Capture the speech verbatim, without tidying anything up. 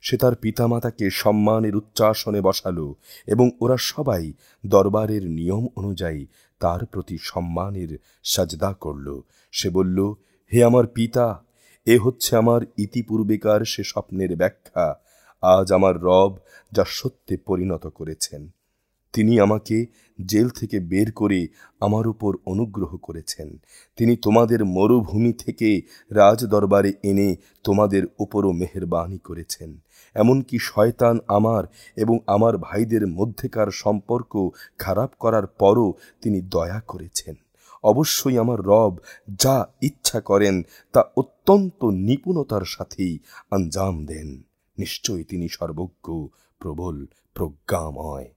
সে তার পিতামাতাকে সম্মানের উচ্চাসনে বসালো এবং ওরা সবাই দরবারের নিয়ম অনুযায়ী তার প্রতি সম্মানের সাজদা করল। সে বলল, হে আমার পিতা, এ হচ্ছে আমার ইতিপূর্বেকার সে স্বপ্নের ব্যাখ্যা। আজ আমার রব যা সত্যে পরিণত করেছেন। তিনি আমাকে জেল থেকে বের করে আমার উপর অনুগ্রহ করেছেন। তিনি তোমাদের মরুভূমি থেকে রাজ দরবারে এনে তোমাদের উপরও মেহেরবানি করেছেন। এমনকি শয়তান আমার এবং আমার ভাইদের মধ্যেকার সম্পর্ক খারাপ করার পরও তিনি দয়া করেছেন। অবশ্যই আমার রব যা ইচ্ছা করেন তা অত্যন্ত নিপুণতার সাথেই আঞ্জাম দেন। নিশ্চয়ই তিনি সর্বজ্ঞ, প্রবল, প্রজ্ঞাময়।